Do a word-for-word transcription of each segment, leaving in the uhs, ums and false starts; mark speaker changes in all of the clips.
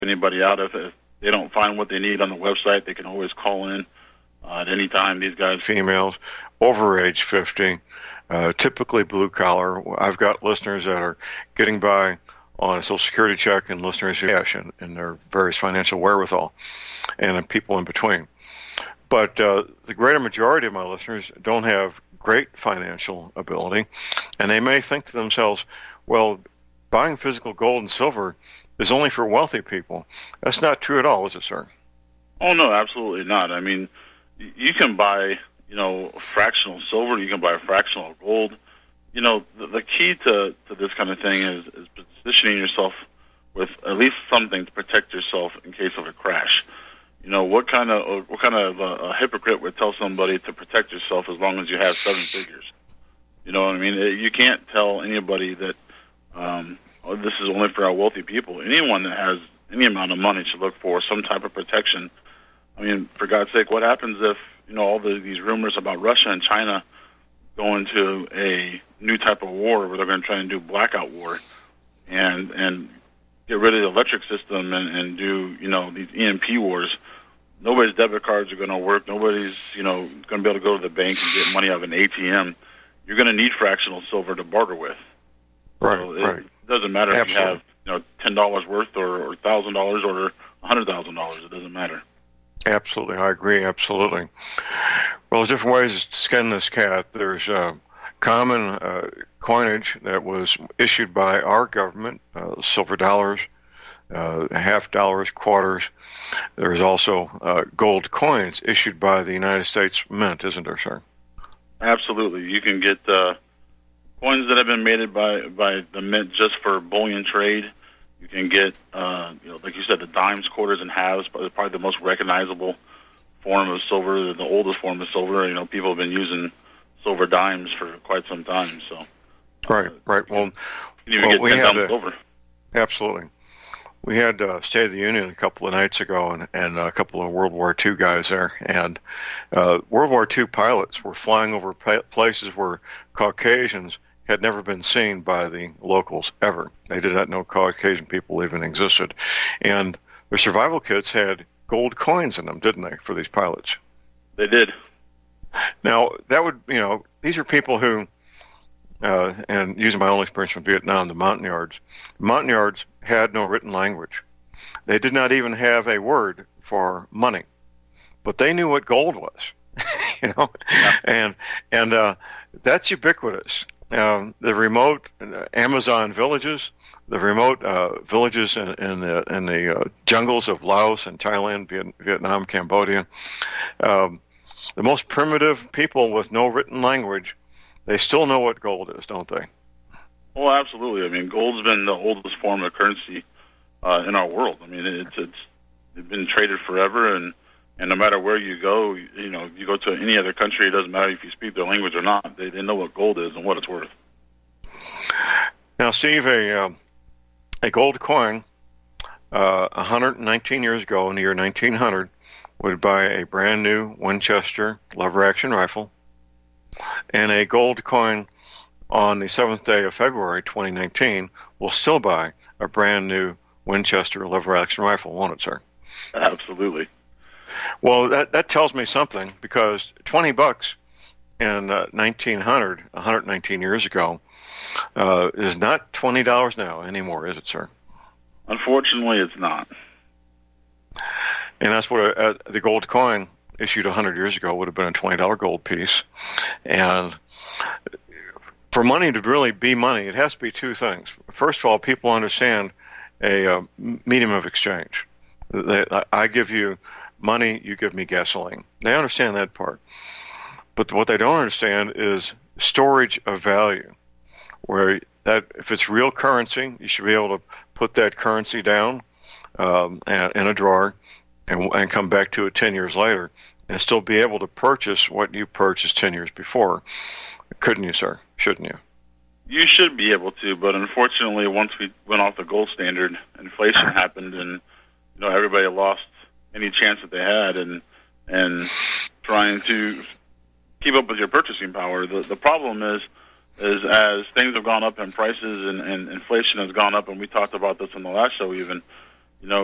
Speaker 1: anybody out. If, if they don't find what they need on the website, they can always call in uh, at any time. These guys,
Speaker 2: females over age fifty, uh, typically blue collar. I've got listeners that are getting by on a Social Security check and listeners who cash in, in their various financial wherewithal, and people in between. But uh, the greater majority of my listeners don't have great financial ability, and they may think to themselves, well, buying physical gold and silver is only for wealthy people. That's not true at all, is it, sir?
Speaker 1: Oh, no, absolutely not. I mean, you can buy, you know, fractional silver, you can buy fractional gold. You know, the, the key to, to this kind of thing is, is positioning yourself with at least something to protect yourself in case of a crash. You know, what kind of what kind of uh, a hypocrite would tell somebody to protect yourself as long as you have seven figures? You know what I mean? You can't tell anybody that um, oh, this is only for our wealthy people. Anyone that has any amount of money should look for some type of protection. I mean, for God's sake, what happens if, you know, all the, these rumors about Russia and China go into a new type of war where they're going to try and do blackout war and and get rid of the electric system and, and do, you know, these E M P wars? Nobody's debit cards are going to work. Nobody's, you know, going to be able to go to the bank and get money out of an A T M. You're going to need fractional silver to barter with.
Speaker 2: Right,
Speaker 1: so it
Speaker 2: right.
Speaker 1: doesn't matter
Speaker 2: Absolutely.
Speaker 1: if you have, you know, ten dollars worth or, or one thousand dollars or one hundred thousand dollars. It doesn't matter.
Speaker 2: Absolutely, I agree, absolutely. Well, there's different ways to skin this cat. There's uh, common uh, coinage that was issued by our government, uh, silver dollars, uh, half dollars, quarters. There's also uh, gold coins issued by the United States Mint, isn't there, sir?
Speaker 1: Absolutely. You can get uh, coins that have been made by, by the Mint just for bullion trade. You can get, uh, you know, like you said, the dimes, quarters, and halves, but it's probably the most recognizable form of silver, the oldest form of silver. You know, people have been using silver dimes for quite some time. So,
Speaker 2: right,
Speaker 1: uh,
Speaker 2: right. Well,
Speaker 1: you can even
Speaker 2: well,
Speaker 1: get
Speaker 2: we
Speaker 1: ten
Speaker 2: had
Speaker 1: pounds
Speaker 2: a,
Speaker 1: of silver.
Speaker 2: Absolutely. We had uh, State of the Union a couple of nights ago, and, and a couple of World War Two guys there. And uh, World War Two pilots were flying over pa- places where Caucasians had never been seen by the locals ever. They did not know Caucasian people even existed. And their survival kits had gold coins in them, didn't they, for these pilots?
Speaker 1: They did.
Speaker 2: Now, that would, you know, these are people who, uh, and using my own experience from Vietnam, the Montagnards, the Montagnards had no written language. They did not even have a word for money, but they knew what gold was, you know,
Speaker 1: Yeah.
Speaker 2: and, and, uh, that's ubiquitous. Um, the remote Amazon villages, the remote uh, villages in, in the in the uh, jungles of Laos and Thailand, Viet- Vietnam, Cambodia, um, the most primitive people with no written language, they still know what gold is, don't they?
Speaker 1: Well, absolutely. I mean, gold's been the oldest form of currency uh, in our world. I mean, it's it's, it's been traded forever, and, and no matter where you go, you, you know, you go to any other country, it doesn't matter if you speak their language or not. They they know what gold is and what it's worth.
Speaker 2: Now, Steve, a uh, a gold coin, uh, one hundred nineteen years ago, in the year nineteen hundred, would buy a brand new Winchester lever-action rifle, and a gold coin on the seventh day of February, twenty nineteen, will still buy a brand new Winchester lever-action rifle, won't it, sir?
Speaker 1: Absolutely.
Speaker 2: Well, that that tells me something, because twenty bucks in uh, nineteen hundred, one hundred nineteen years ago, uh, is not twenty dollars now anymore, is it, sir?
Speaker 1: Unfortunately, it's not.
Speaker 2: And that's what a, a, the gold coin issued one hundred years ago would have been a twenty dollars gold piece. And for money to really be money, it has to be two things. First of all, people understand a uh, medium of exchange. They, I give you money, you give me gasoline. They understand that part. But what they don't understand is storage of value, where that if it's real currency, you should be able to put that currency down um, in a drawer and, and come back to it ten years later and still be able to purchase what you purchased ten years before. Couldn't you, sir? Shouldn't you?
Speaker 1: You should be able to, but unfortunately, once we went off the gold standard, inflation happened, and you know everybody lost any chance that they had, and and trying to keep up with your purchasing power. The the problem is is as things have gone up in prices and, and inflation has gone up, and we talked about this in the last show even, you know,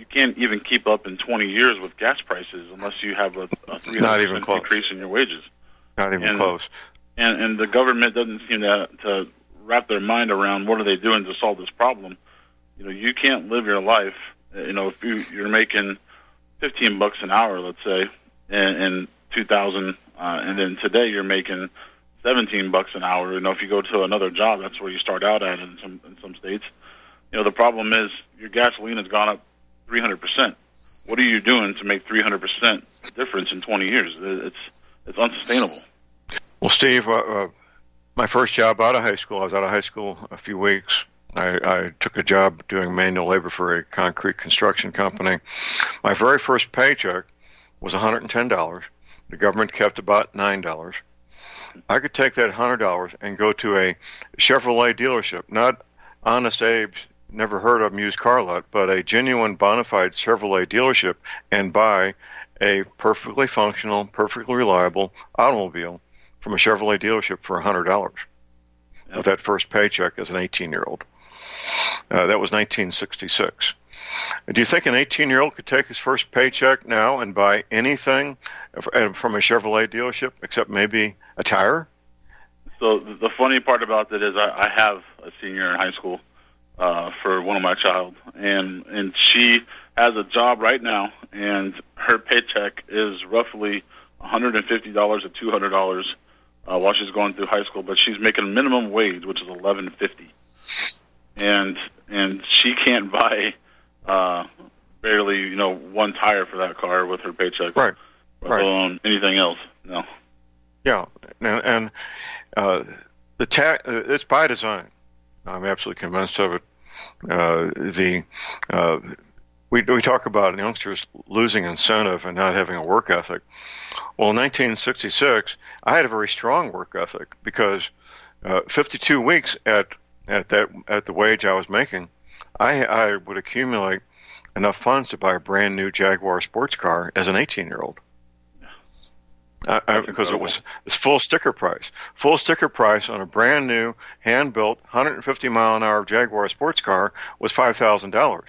Speaker 1: you can't even keep up in twenty years with gas prices unless you have a, a three hundred percent increase in your wages.
Speaker 2: Not even
Speaker 1: and,
Speaker 2: close.
Speaker 1: And and the government doesn't seem to to wrap their mind around what are they doing to solve this problem. You know, you can't live your life. You know, if you, you're making fifteen bucks an hour, let's say, in, in two thousand, uh, and then today you're making seventeen bucks an hour. You know, if you go to another job, that's where you start out at in some in some states. You know, the problem is your gasoline has gone up three hundred percent. What are you doing to make three hundred percent difference in twenty years? It's it's unsustainable.
Speaker 2: Well, Steve, uh, uh, my first job out of high school, I was out of high school a few weeks. I, I took a job doing manual labor for a concrete construction company. My very first paycheck was one hundred ten dollars. The government kept about nine dollars. I could take that one hundred dollars and go to a Chevrolet dealership, not Honest Abe's, never heard of used car lot, but a genuine bona fide Chevrolet dealership and buy a perfectly functional, perfectly reliable automobile from a Chevrolet dealership for one hundred dollars yep. with that first paycheck as an eighteen-year-old. Uh, that was nineteen sixty-six. Do you think an eighteen-year-old could take his first paycheck now and buy anything from a Chevrolet dealership except maybe a tire?
Speaker 1: So the funny part about that is I, I have a senior in high school uh, for one of my child, and and she has a job right now, and her paycheck is roughly one hundred fifty dollars to two hundred dollars uh, while she's going through high school, but she's making minimum wage, which is eleven fifty, and and she can't buy uh, barely you know one tire for that car with her paycheck,
Speaker 2: right?
Speaker 1: Let
Speaker 2: right.
Speaker 1: alone anything else. No.
Speaker 2: Yeah, and, and uh, the ta- it's by design. I'm absolutely convinced of it. Uh, the uh, we we talk about youngsters losing incentive and not having a work ethic. Well, in nineteen sixty-six, I had a very strong work ethic because uh, fifty-two weeks at at that at the wage I was making, I I would accumulate enough funds to buy a brand new Jaguar sports car as an eighteen-year-old. Uh, uh, because it was it's full sticker price. Full sticker price on a brand new, hand-built, one hundred fifty mile an hour Jaguar sports car was five thousand dollars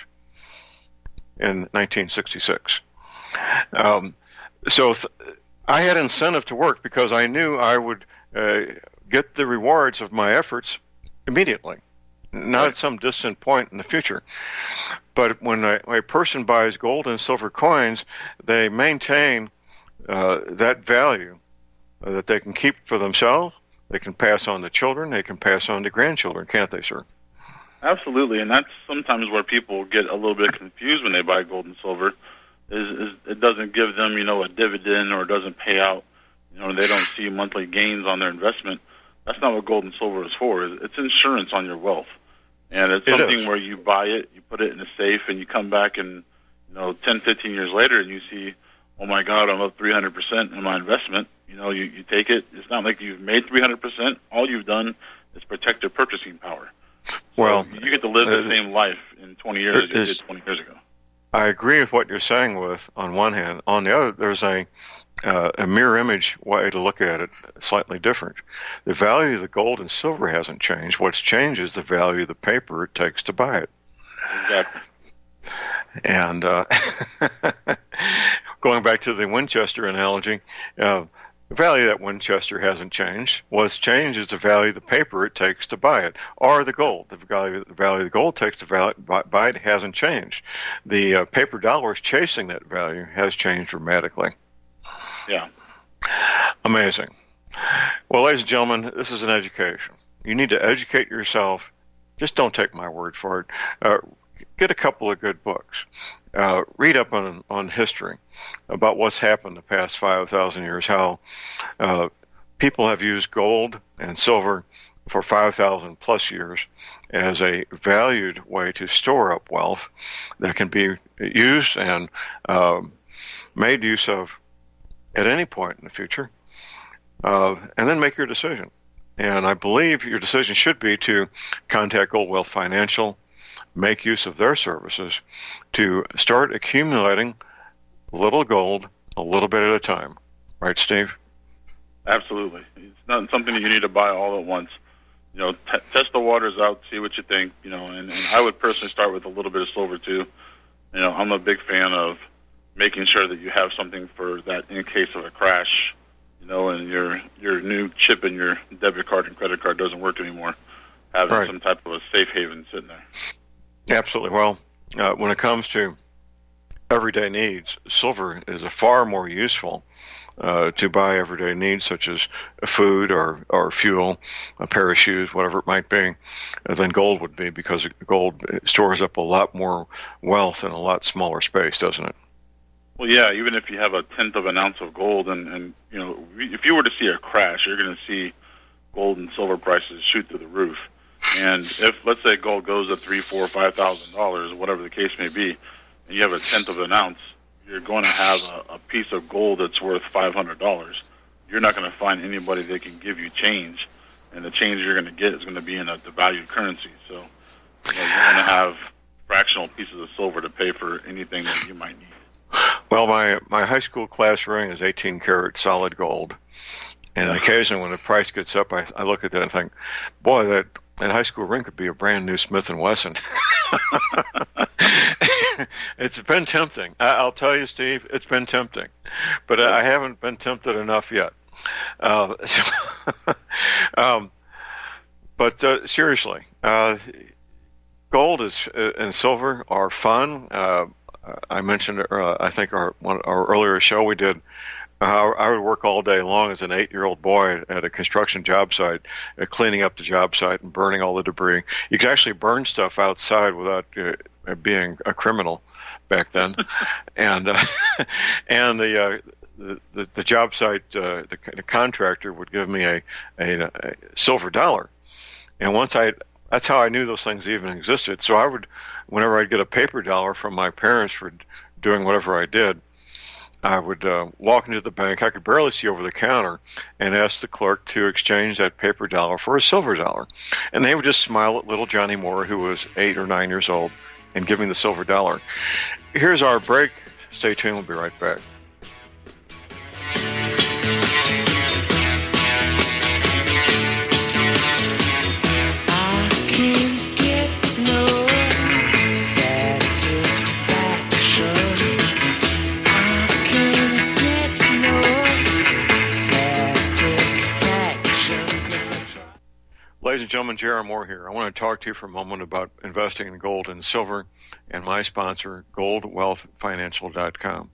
Speaker 2: in nineteen sixty-six. Um, so th- I had incentive to work because I knew I would uh, get the rewards of my efforts immediately, not at some distant point in the future. But when a, a person buys gold and silver coins, they maintain Uh, that value uh, that they can keep for themselves, they can pass on to children, they can pass on to grandchildren, can't they, sir?
Speaker 1: Absolutely, and that's sometimes where people get a little bit confused when they buy gold and silver, is, is it doesn't give them, you know, a dividend or it doesn't pay out, you know, they don't see monthly gains on their investment. That's not what gold and silver is for. It's insurance on your wealth, and it's
Speaker 2: it
Speaker 1: something
Speaker 2: is.
Speaker 1: where you buy it, you put it in a safe, and you come back and, you know, ten, fifteen years later and you see, oh my God, I'm up three hundred percent in my investment. You know, you, you take it. It's not like you've made three hundred percent. All you've done is protect your purchasing power. So
Speaker 2: well,
Speaker 1: you get to live
Speaker 2: uh,
Speaker 1: the same life in twenty years as you did twenty years ago.
Speaker 2: I agree with what you're saying with, on one hand. On the other, there's a, uh, a mirror image way to look at it, slightly different. The value of the gold and silver hasn't changed. What's changed is the value of the paper it takes to buy it.
Speaker 1: Exactly.
Speaker 2: And uh, going back to the Winchester analogy, uh, the value of that Winchester hasn't changed. What's changed is the value of the paper it takes to buy it, or the gold. The value, the value of the gold takes to value, buy it hasn't changed. The uh, paper dollars chasing that value has changed dramatically.
Speaker 1: Yeah.
Speaker 2: Amazing. Well, ladies and gentlemen, this is an education. You need to educate yourself. Just don't take my word for it. Uh, Get a couple of good books. Uh, read up on on history about what's happened the past five thousand years, how uh, people have used gold and silver for five thousand plus years as a valued way to store up wealth that can be used and um, made use of at any point in the future, uh, and then make your decision. And I believe your decision should be to contact Gold Wealth Financial, make use of their services to start accumulating a little gold a little bit at a time. Right, Steve?
Speaker 1: Absolutely. It's not something that you need to buy all at once. You know, t- test the waters out, see what you think, you know, and, and I would personally start with a little bit of silver too. you know, I'm a big fan of making sure that you have something for that in case of a crash, you know, and your your new chip in your debit card and credit card doesn't work anymore. Having right. some type of a safe haven sitting there.
Speaker 2: Absolutely. Well, uh, when it comes to everyday needs, silver is a far more useful uh, to buy everyday needs such as food or, or fuel, a pair of shoes, whatever it might be, uh, than gold would be, because gold stores up a lot more wealth in a lot smaller space, doesn't it?
Speaker 1: Well, yeah, even if you have a tenth of an ounce of gold, and, and you know, if you were to see a crash, you're going to see gold and silver prices shoot through the roof. And if, let's say, gold goes to three, four, five thousand dollars, whatever the case may be, and you have a tenth of an ounce, you're going to have a, a piece of gold that's worth five hundred dollars. You're not going to find anybody that can give you change, and the change you're going to get is going to be in a devalued currency. So, you know, you're going to have fractional pieces of silver to pay for anything that you might need.
Speaker 2: Well, my my high school class ring is eighteen karat solid gold, and occasionally when the price gets up, I, I look at that and think, boy, that that high school ring could be a brand new Smith and Wesson. It's been tempting. I, I'll tell you, Steve, it's been tempting, but I haven't been tempted enough yet. Uh, so, um, but uh, seriously, uh, gold is uh, and silver are fun. Uh, I mentioned, uh, I think our one, our earlier show we did. Uh, I would work all day long as an eight-year-old boy at a construction job site, uh, cleaning up the job site and burning all the debris. You could actually burn stuff outside without uh, being a criminal back then, and uh, and the, uh, the the the job site uh, the, the contractor would give me a, a, a silver dollar, and once I that's how I knew those things even existed. So I would, whenever I'd get a paper dollar from my parents for doing whatever I did, I would uh, walk into the bank. I could barely see over the counter and ask the clerk to exchange that paper dollar for a silver dollar. And they would just smile at little Johnny Moore, who was eight or nine years old, and give me the silver dollar. Here's our break. Stay tuned. We'll be right back. Ladies and gentlemen, J R Moore here. I want to talk to you for a moment about investing in gold and silver and my sponsor, gold wealth financial dot com.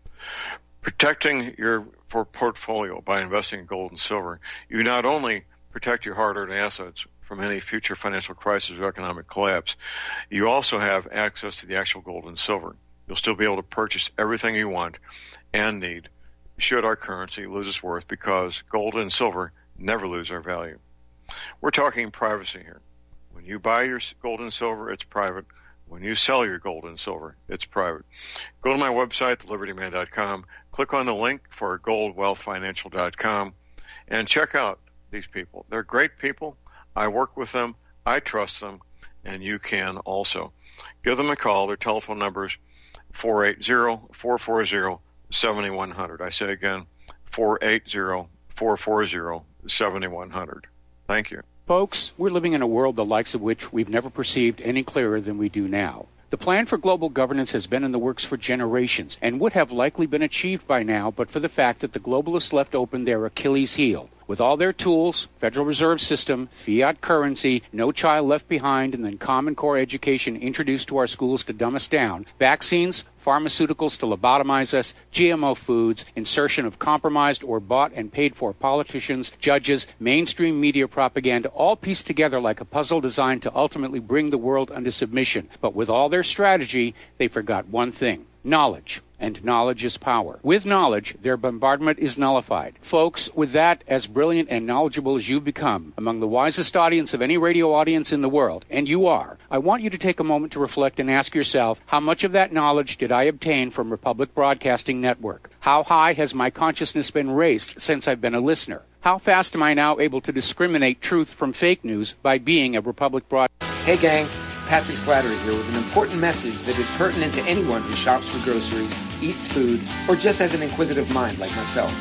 Speaker 2: Protecting your for portfolio by investing in gold and silver, you not only protect your hard-earned assets from any future financial crisis or economic collapse, you also have access to the actual gold and silver. You'll still be able to purchase everything you want and need should our currency lose its worth, because gold and silver never lose their value. We're talking privacy here. When you buy your gold and silver, it's private. When you sell your gold and silver, it's private. Go to my website, the liberty man dot com, click on the link for gold wealth financial dot com, and check out these people. They're great people. I work with them. I trust them, and you can also. Give them a call. Their telephone number is four eight zero, four four zero, seven one zero zero. I say again, four eight zero, four four zero, seven one zero zero. Thank you.
Speaker 3: Folks, we're living in a world the likes of which we've never perceived any clearer than we do now. The plan for global governance has been in the works for generations and would have likely been achieved by now but for the fact that the globalists left open their Achilles heel. With all their tools, Federal Reserve System, fiat currency, no child left behind, and then Common Core education introduced to our schools to dumb us down, vaccines, pharmaceuticals to lobotomize us, G M O foods, insertion of compromised or bought and paid for politicians, judges, mainstream media propaganda, all pieced together like a puzzle designed to ultimately bring the world under submission. But with all their strategy, they forgot one thing: knowledge. And knowledge is power. With knowledge, their bombardment is nullified. Folks, with that, as brilliant and knowledgeable as you've become, among the wisest audience of any radio audience in the world, and you are, I want you to take a moment to reflect and ask yourself, how much of that knowledge did I obtain from Republic Broadcasting Network? How high has my consciousness been raised since I've been a listener? How fast am I now able to discriminate truth from fake news by being a Republic Broadcasting?
Speaker 4: Hey, gang. Patrick Slattery here with an important message that is pertinent to anyone who shops for groceries, eats food, or just has an inquisitive mind like myself.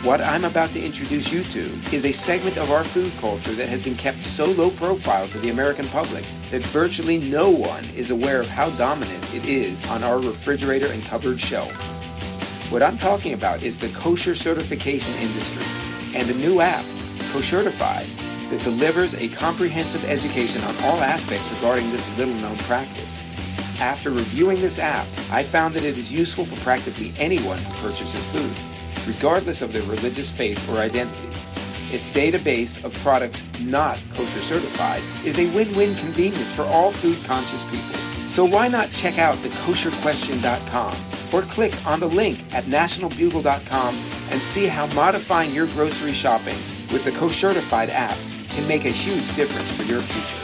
Speaker 4: What I'm about to introduce you to is a segment of our food culture that has been kept so low profile to the American public that virtually no one is aware of how dominant it is on our refrigerator and cupboard shelves. What I'm talking about is the kosher certification industry and a new app, Koshertified, that delivers a comprehensive education on all aspects regarding this little-known practice. After reviewing this app, I found that it is useful for practically anyone who purchases food, regardless of their religious faith or identity. Its database of products not kosher certified is a win-win convenience for all food-conscious people. So why not check out the kosher question dot com or click on the link at national bugle dot com and see how modifying your grocery shopping with the Koshertified app can make a huge difference for your future.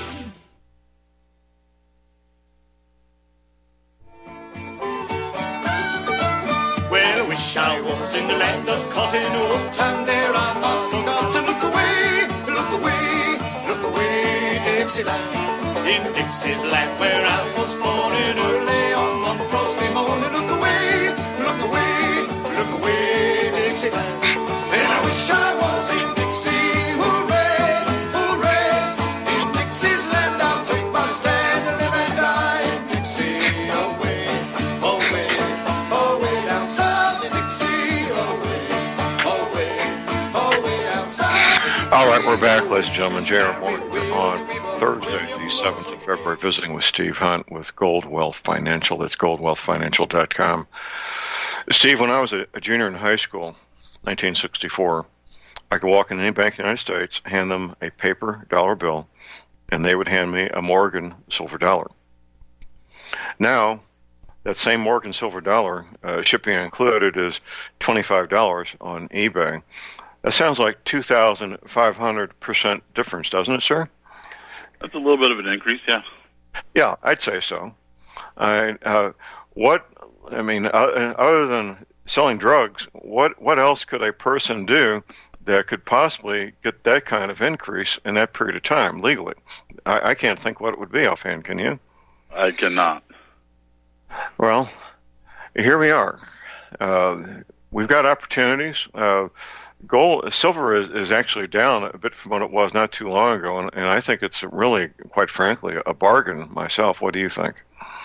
Speaker 5: Well, I wish I was in the land of cotton wool, and there I not forgot to look away, look away, look away, Dixieland. In Dixie's land where I was born in early on one frosty morning, look away, look away, look away, Dixieland. And I wish I was in Dixie, hooray, hooray. In Dixie's land I'll take my stand and live and die in Dixie, away, away, away down south in Dixie, away, away, away down south in Dixie.
Speaker 2: All right, we're back, ladies and gentlemen. J R Morgan on Thursday, the seventh of February, visiting with Steve Hunt with Gold Wealth Financial. That's gold wealth financial dot com. Steve, when I was a, a junior in high school, nineteen sixty-four, I could walk in any bank in the United States, hand them a paper dollar bill, and they would hand me a Morgan silver dollar. Now, that same Morgan silver dollar, uh, shipping included, is twenty-five dollars on eBay. That sounds like two thousand five hundred percent difference, doesn't it, sir?
Speaker 1: That's a little bit of an increase, yeah.
Speaker 2: Yeah, I'd say so. I, uh, what, I mean, uh, other than selling drugs, what, what else could a person do that could possibly get that kind of increase in that period of time legally? I, I can't think what it would be offhand, can you?
Speaker 1: I cannot.
Speaker 2: Well, here we are. Uh, we've got opportunities. Uh, Gold, silver is, is actually down a bit from what it was not too long ago, and, and I think it's really, quite frankly, a bargain myself. What do you think?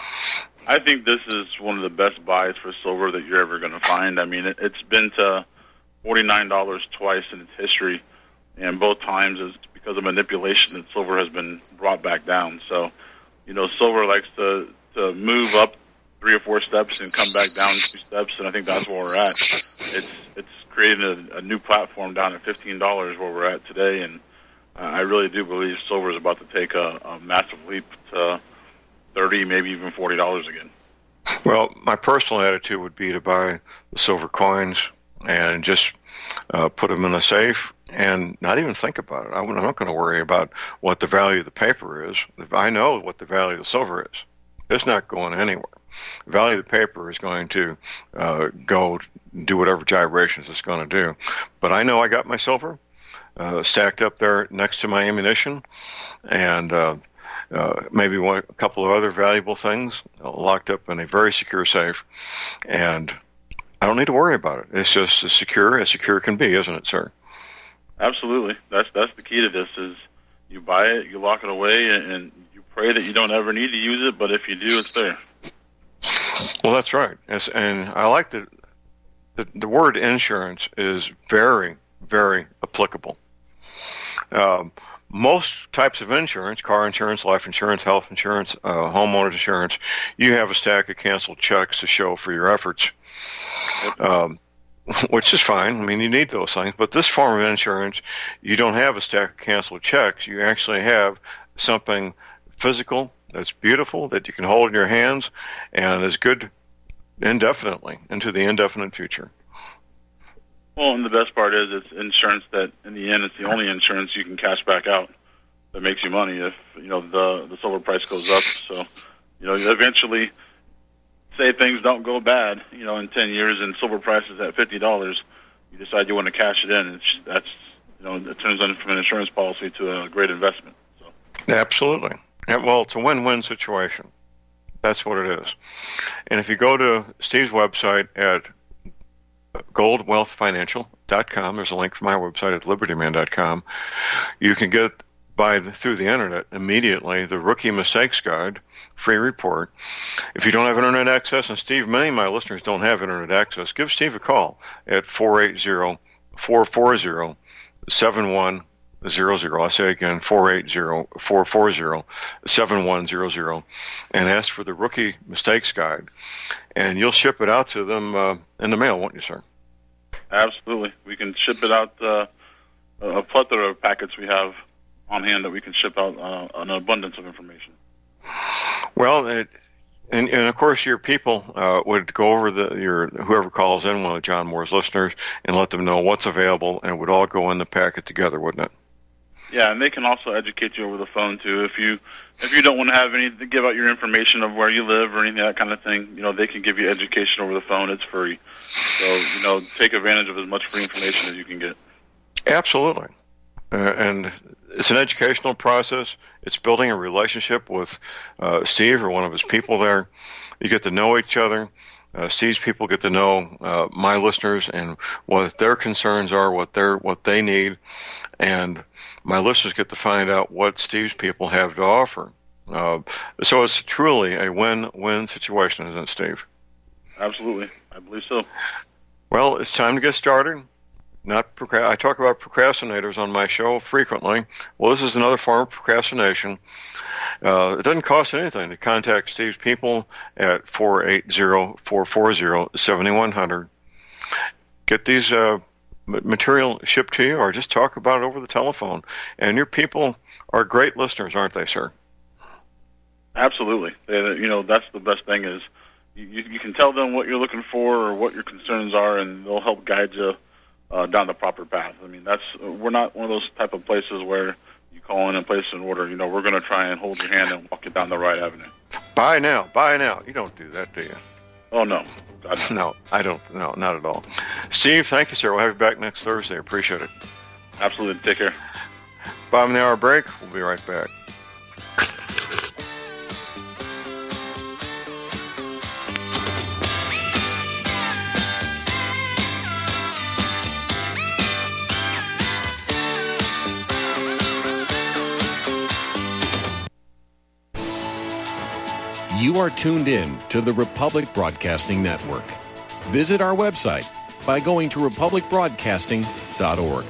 Speaker 1: I think this is one of the best buys for silver that you're ever going to find. I mean, it, it's been to forty-nine dollars twice in its history, and both times it's because of manipulation that silver has been brought back down. So, you know, silver likes to, to move up three or four steps and come back down two steps, and I think that's where we're at. It's it's created a, a new platform down at fifteen dollars where we're at today, and uh, I really do believe silver is about to take a, a massive leap to thirty, maybe even forty dollars again.
Speaker 2: Well, my personal attitude would be to buy the silver coins and just uh, put them in a safe and not even think about it. I'm not going to worry about what the value of the paper is. I know what the value of the silver is. It's not going anywhere. The value of the paper is going to uh, go do whatever gyrations it's going to do. But I know I got my silver uh, stacked up there next to my ammunition, and uh, uh, maybe one, a couple of other valuable things uh, locked up in a very secure safe, and I don't need to worry about it. It's just as secure as secure can be, isn't it, sir?
Speaker 1: Absolutely. That's that's the key to this is you buy it, you lock it away, and, and you pray that you don't ever need to use it, but if you do, it's there.
Speaker 2: Well, that's right. It's, and I like that the, the word insurance is very, very applicable. Um, most types of insurance, car insurance, life insurance, health insurance, uh, homeowners insurance, you have a stack of canceled checks to show for your efforts, um, which is fine. I mean, you need those things. But this form of insurance, you don't have a stack of canceled checks. You actually have something physical that's beautiful, that you can hold in your hands, and is good indefinitely into the indefinite future.
Speaker 1: Well, and the best part is it's insurance that, in the end, it's the only insurance you can cash back out that makes you money if, you know, the the silver price goes up. So, you know, eventually, say things don't go bad, you know, in ten years and silver price is at fifty dollars, you decide you want to cash it in. It's, that's, you know, it turns on from an insurance policy to a great investment. So.
Speaker 2: Absolutely. Yeah, well, it's a win-win situation. That's what it is. And if you go to Steve's website at gold wealth financial dot com. There's a link from my website at liberty man dot com. You can get by the, through the internet immediately the Rookie Mistakes Guide, free report. If you don't have internet access, and Steve, many of my listeners don't have internet access, give Steve a call at four eight zero, four four zero, seven one zero zero. I'll say again, four eight zero, four four zero, seven one zero zero, and ask for the Rookie Mistakes Guide. And you'll ship it out to them uh, in the mail, won't you, sir?
Speaker 1: Absolutely. We can ship it out, uh, a plethora of packets we have on hand that we can ship out uh, an abundance of information.
Speaker 2: Well, it, and, and of course your people uh, would go over the your whoever calls in, one of John Moore's listeners, and let them know what's available, and it would all go in the packet together, wouldn't it?
Speaker 1: Yeah, and they can also educate you over the phone too. If you if you don't want to have any to give out your information of where you live or any of that kind of thing, you know, they can give you education over the phone. It's free. So, you know, take advantage of as much free information as you can get.
Speaker 2: Absolutely. Uh, and it's an educational process. It's building a relationship with uh, Steve or one of his people there. You get to know each other. Uh, Steve's people get to know uh, my listeners and what their concerns are, what they're what they need, and my listeners get to find out what Steve's people have to offer. Uh, so it's truly a win-win situation, isn't it, Steve?
Speaker 1: Absolutely. I believe so.
Speaker 2: Well, it's time to get started. Not procra- I talk about procrastinators on my show frequently. Well, this is another form of procrastination. Uh, it doesn't cost anything to contact Steve's people at four eight zero, four four zero, seven one zero zero. Get these uh, material shipped to you, or just talk about it over the telephone. And your people are great listeners, aren't they, sir?
Speaker 1: Absolutely. They, you know, that's the best thing is you, you can tell them what you're looking for or what your concerns are, and they'll help guide you uh, down the proper path. I mean, that's we're not one of those type of places where you call in and place an order. You know, we're going to try and hold your hand and walk you down the right avenue.
Speaker 2: Buy now, buy now. You don't do that, do you?
Speaker 1: Oh, no. God, no.
Speaker 2: No, I don't. No, not at all. Steve, thank you, sir. We'll have you back next Thursday. Appreciate it.
Speaker 1: Absolutely. Take care.
Speaker 2: Bottom of the hour break. We'll be right back.
Speaker 6: You are tuned in to the Republic Broadcasting Network. Visit our website by going to republic broadcasting dot org.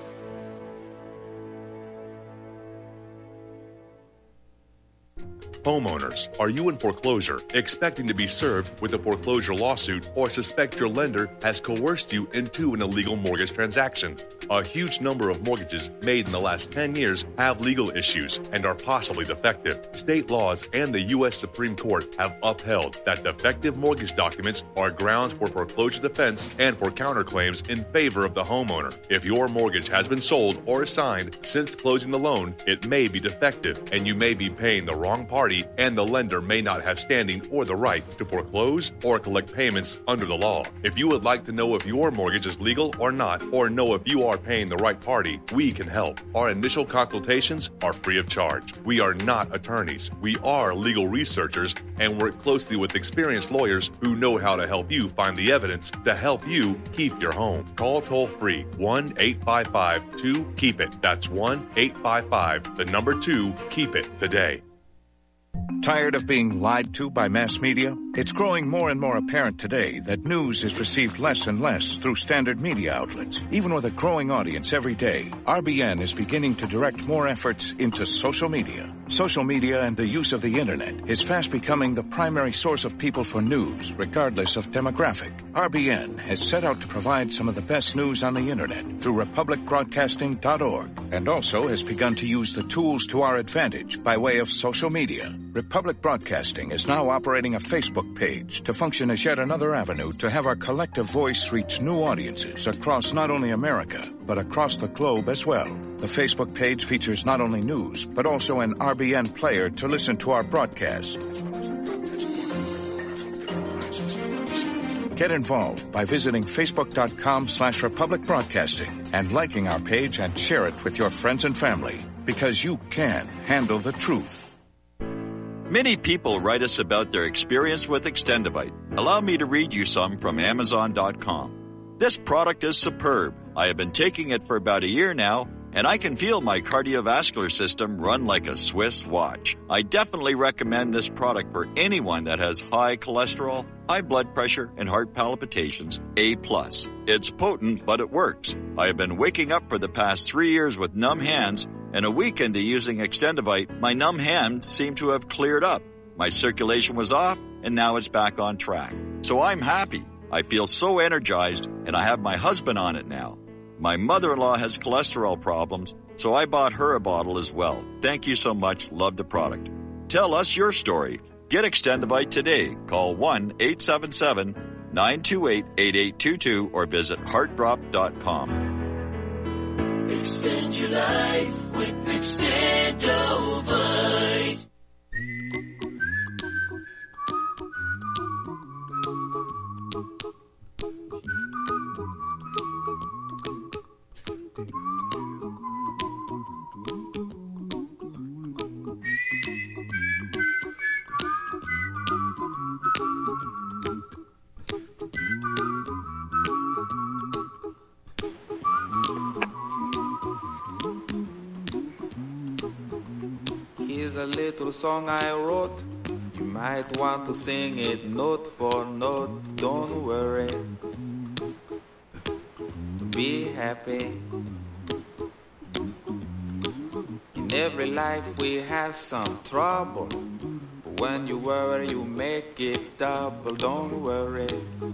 Speaker 7: Homeowners, are you in foreclosure, expecting to be served with a foreclosure lawsuit, or suspect your lender has coerced you into an illegal mortgage transaction? A huge number of mortgages made in the last ten years have legal issues and are possibly defective. State laws and the U S Supreme Court have upheld that defective mortgage documents are grounds for foreclosure defense and for counterclaims in favor of the homeowner. If your mortgage has been sold or assigned since closing the loan, it may be defective and you may be paying the wrong party, and the lender may not have standing or the right to foreclose or collect payments under the law. If you would like to know if your mortgage is legal or not, or know if you are paying the right party, we can help. Our initial consultations are free of charge. We are not attorneys. We are legal researchers and work closely with experienced lawyers who know how to help you find the evidence to help you keep your home. Call toll-free one eight five five two keep it. That's one eight five five, the number two, keep it today.
Speaker 8: Tired of being lied to by mass media? It's growing more and more apparent today that news is received less and less through standard media outlets. Even with a growing audience every day, R B N is beginning to direct more efforts into social media. Social media and the use of the internet is fast becoming the primary source of people for news, regardless of demographic. R B N has set out to provide some of the best news on the internet through republic broadcasting dot org, and also has begun to use the tools to our advantage by way of social media. Republic Broadcasting is now operating a Facebook page to function as yet another avenue to have our collective voice reach new audiences across not only America, but across the globe as well. The Facebook page features not only news, but also an R B N player to listen to our broadcast. Get involved by visiting facebook.com slash Republic Broadcasting and liking our page and share it with your friends and family, because you can handle the truth.
Speaker 9: Many people write us about their experience with Extendivite. Allow me to read you some from amazon dot com. This product is superb. I have been taking it for about a year now, and I can feel my cardiovascular system run like a Swiss watch. I definitely recommend this product for anyone that has high cholesterol, high blood pressure, and heart palpitations, A plus. It's potent, but it works. I have been waking up for the past three years with numb hands, and a week into using Extendivite, my numb hands seem to have cleared up. My circulation was off, and now it's back on track. So I'm happy. I feel so energized, and I have my husband on it now. My mother-in-law has cholesterol problems, so I bought her a bottle as well. Thank you so much. Love the product. Tell us your story. Get Extendivite today. Call one eight seven seven, nine two eight, eight eight two two or visit heart drop dot com.
Speaker 5: Extend your life with Extendivite.
Speaker 10: Here's a little song I wrote. You might want to sing it note for note. Don't worry. Be happy. In every life we have some trouble. But when you worry, you make it double. Don't worry.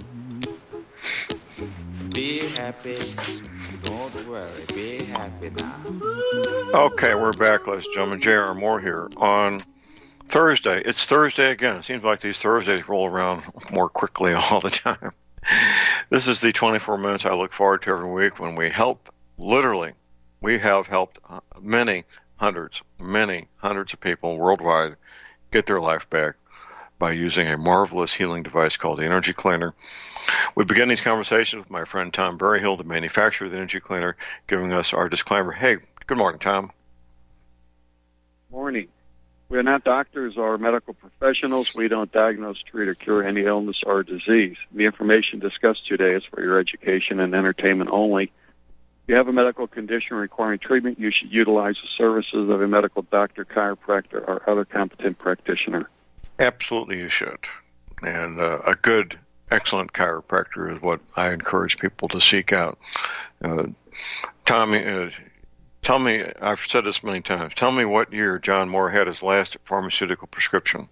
Speaker 10: Be happy. Don't worry. Be happy now.
Speaker 2: Okay, we're back, ladies and gentlemen. J R. Moore here. On Thursday, it's Thursday again. It seems like these Thursdays roll around more quickly all the time. This is the twenty-four minutes I look forward to every week when we help, literally, we have helped many hundreds, many hundreds of people worldwide get their life back by using a marvelous healing device called the Energy Cleaner. We begin these conversations with my friend Tom Berryhill, the manufacturer of the Energy Cleaner, giving us our disclaimer. Hey, good morning, Tom.
Speaker 11: Morning. We're not doctors or medical professionals. We don't diagnose, treat, or cure any illness or disease. The information discussed today is for your education and entertainment only. If you have a medical condition requiring treatment, you should utilize the services of a medical doctor, chiropractor, or other competent practitioner.
Speaker 2: Absolutely you should. And uh, a good, excellent chiropractor is what I encourage people to seek out. Uh, Tommy, uh, tell me, I've said this many times, tell me what year John Moore had his last pharmaceutical prescription.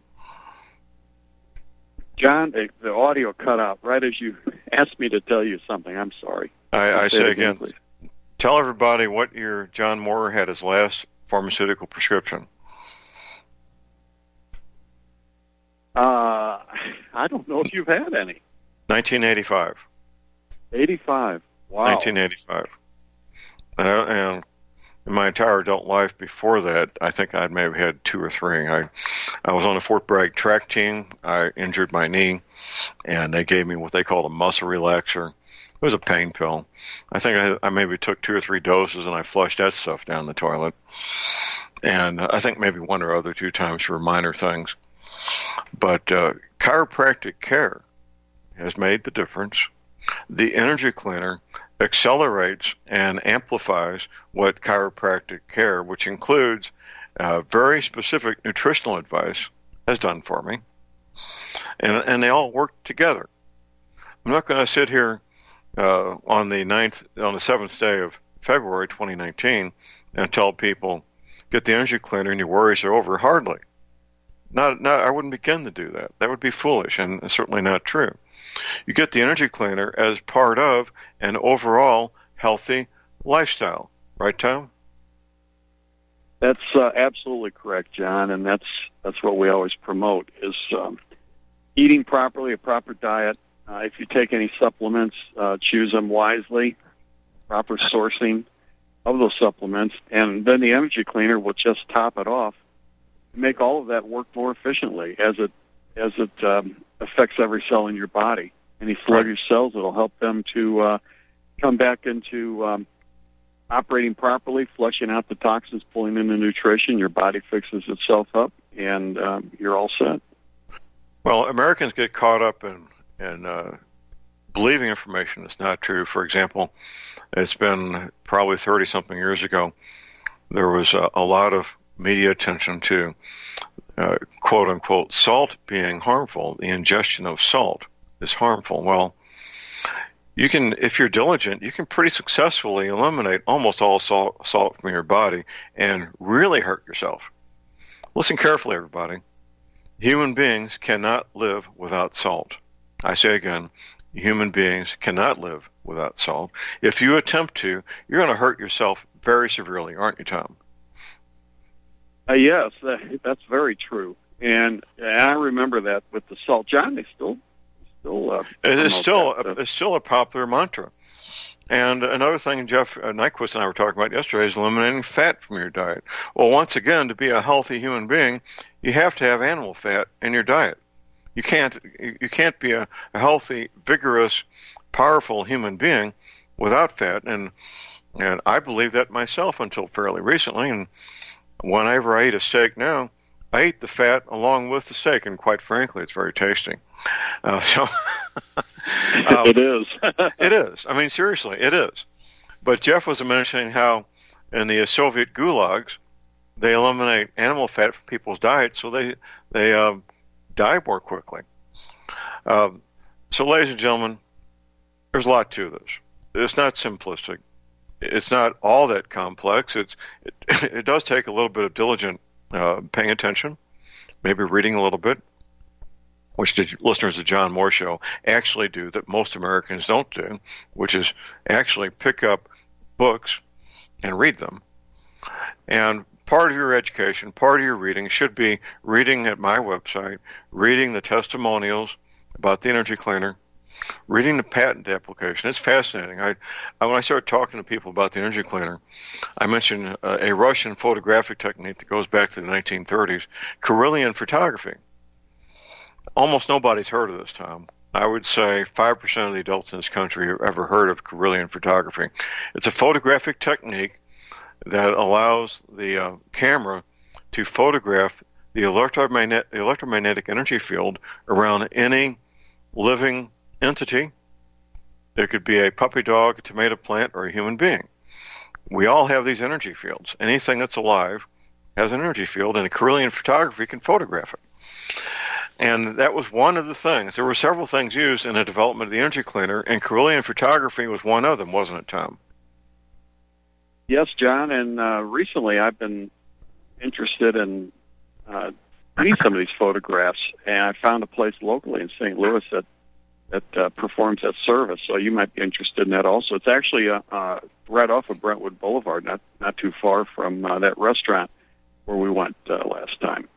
Speaker 11: John, the, the audio cut out right as you asked me to tell you something. I'm sorry.
Speaker 2: I, I say, say again, again
Speaker 11: please.
Speaker 2: Tell everybody what year John Moore had his last pharmaceutical prescription.
Speaker 11: Uh, I don't know if you've had any.
Speaker 2: nineteen eighty-five.
Speaker 11: eighty-five. Wow.
Speaker 2: nineteen eighty-five. Uh, and in my entire adult life before that, I think I'd maybe had two or three. I, I was on the Fort Bragg track team. I injured my knee, and they gave me what they called a muscle relaxer. It was a pain pill. I think I, I maybe took two or three doses, and I flushed that stuff down the toilet. And I think maybe one or other two times for minor things. But uh, chiropractic care has made the difference. The Energy Cleaner accelerates and amplifies what chiropractic care, which includes uh, very specific nutritional advice, has done for me. And, and they all work together. I'm not going to sit here uh, on the ninth, on the seventh day of February twenty nineteen and tell people, get the Energy Cleaner and your worries are over. Hardly. Not, not, I wouldn't begin to do that. That would be foolish and certainly not true. You get the Energy Cleaner as part of an overall healthy lifestyle. Right, Tom?
Speaker 11: That's uh, absolutely correct, John, and that's that's what we always promote, is um, eating properly, a proper diet. Uh, if you take any supplements, uh, choose them wisely, proper sourcing of those supplements, and then the Energy Cleaner will just top it off, make all of that work more efficiently as it as it um, affects every cell in your body. Any sluggish cells, it'll help them to uh, come back into um, operating properly, flushing out the toxins, pulling in the nutrition. Your body fixes itself up, and um, you're all set.
Speaker 2: Well, Americans get caught up in, in uh, believing information that's not true. For example, it's been probably thirty-something years ago, there was a, a lot of media attention to, uh, quote-unquote, salt being harmful. The ingestion of salt is harmful. Well, you can, if you're diligent, you can pretty successfully eliminate almost all salt, salt from your body and really hurt yourself. Listen carefully, everybody. Human beings cannot live without salt. I say again, human beings cannot live without salt. If you attempt to, you're going to hurt yourself very severely, aren't you, Tom?
Speaker 11: Uh, yes, uh, that's very true. And, and I remember that with the salt. John, they still... still uh,
Speaker 2: it is still,
Speaker 11: that, uh,
Speaker 2: a, it's still a popular mantra. And another thing Jeff uh, Nyquist and I were talking about yesterday is eliminating fat from your diet. Well, once again, to be a healthy human being, you have to have animal fat in your diet. You can't you can't be a, a healthy, vigorous, powerful human being without fat. And and I believe that myself until fairly recently. And whenever I eat a steak now, I eat the fat along with the steak, and quite frankly, it's very tasty. Uh, so um,
Speaker 11: it is.
Speaker 2: It is. I mean, seriously, it is. But Jeff was mentioning how in the Soviet gulags, they eliminate animal fat from people's diets, so they they uh, die more quickly. Um, so, ladies and gentlemen, there's a lot to this. It's not simplistic. It's not all that complex. It's it, it does take a little bit of diligent uh, paying attention, maybe reading a little bit, which the listeners of John Moore Show actually do that most Americans don't do, which is actually pick up books and read them. And part of your education, part of your reading should be reading at my website, reading the testimonials about the energy cleaner, reading the patent application. It's fascinating. I, I when I started talking to people about the energy cleaner, I mentioned uh, a Russian photographic technique that goes back to the nineteen thirties, Kirlian photography. Almost nobody's heard of this, Tom. I would say five percent of the adults in this country have ever heard of Kirlian photography. It's a photographic technique that allows the uh, camera to photograph the electromagnetic, the electromagnetic energy field around any living entity. It could be a puppy dog, a tomato plant, or a human being. We all have these energy fields. Anything that's alive has an energy field, and a Kirlian photography can photograph it. And that was one of the things. There were several things used in the development of the energy cleaner, and Kirlian photography was one of them, wasn't it, Tom?
Speaker 11: Yes, John, and uh, recently I've been interested in uh, reading some of these photographs, and I found a place locally in Saint Louis that that uh, performs that service, so you might be interested in that also. It's actually uh, uh, right off of Brentwood Boulevard, not not too far from uh, that restaurant where we went uh, last time.